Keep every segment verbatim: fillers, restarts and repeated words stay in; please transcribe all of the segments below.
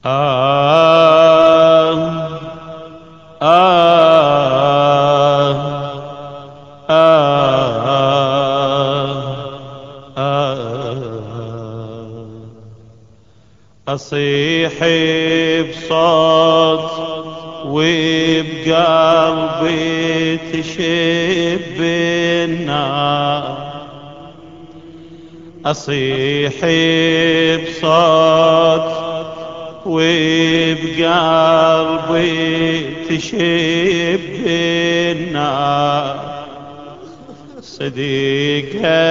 آه آه آه آه أصيح بصوت وبقلبي تشب النار، أصيح بصوت وبقلبي تشب النار. صديق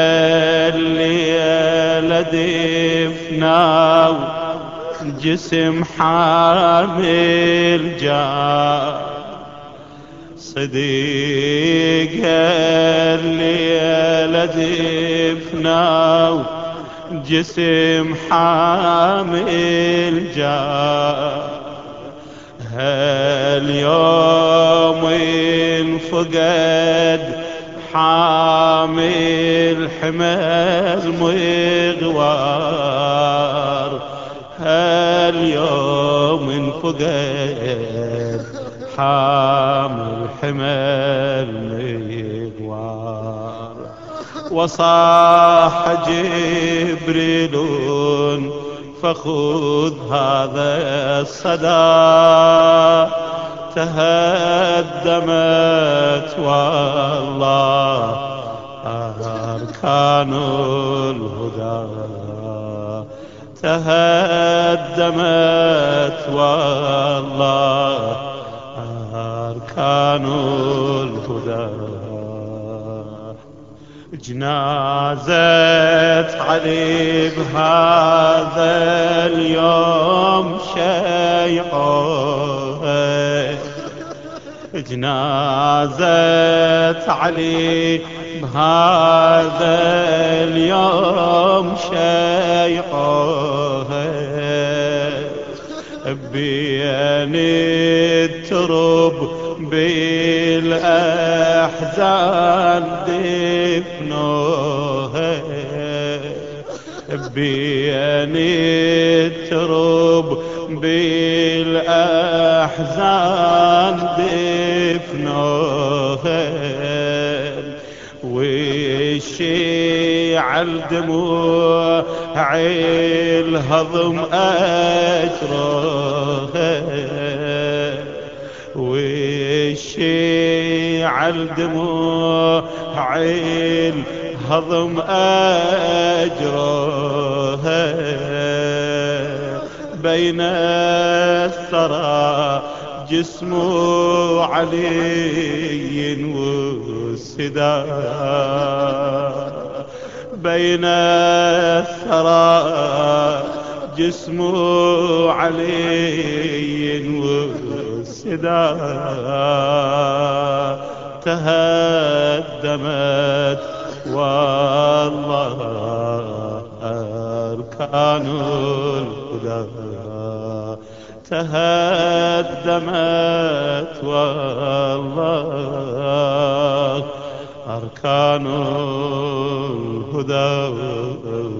الليلة دفنا جسم حامل جار، صديق الليلة دفنا جسم حامل جار. هاليوم انفقد حامل حمل مغوار، هاليوم انفقد حامل حمل مغوار. وصاح جبريل فخذ هذا الصدى، تهدمت والله أركان الهدى، تهدمت والله أركان الهدى. جنازة علي بهذا اليوم شيعوها، جنازة علي بهذا اليوم شيعوها. بين الترب بالأحزان دفنوها، بين الترب بالأحزان دفنوها. والشيعة الدموع الهضم أجروها، والشيعة الدموع الهضم أجروها. بين الثرى جسمه علي والسدى، بين الثرى جسمه علي والسدى. تهدمت والله أركان الهدى، تهدمت والله أركان الهدى.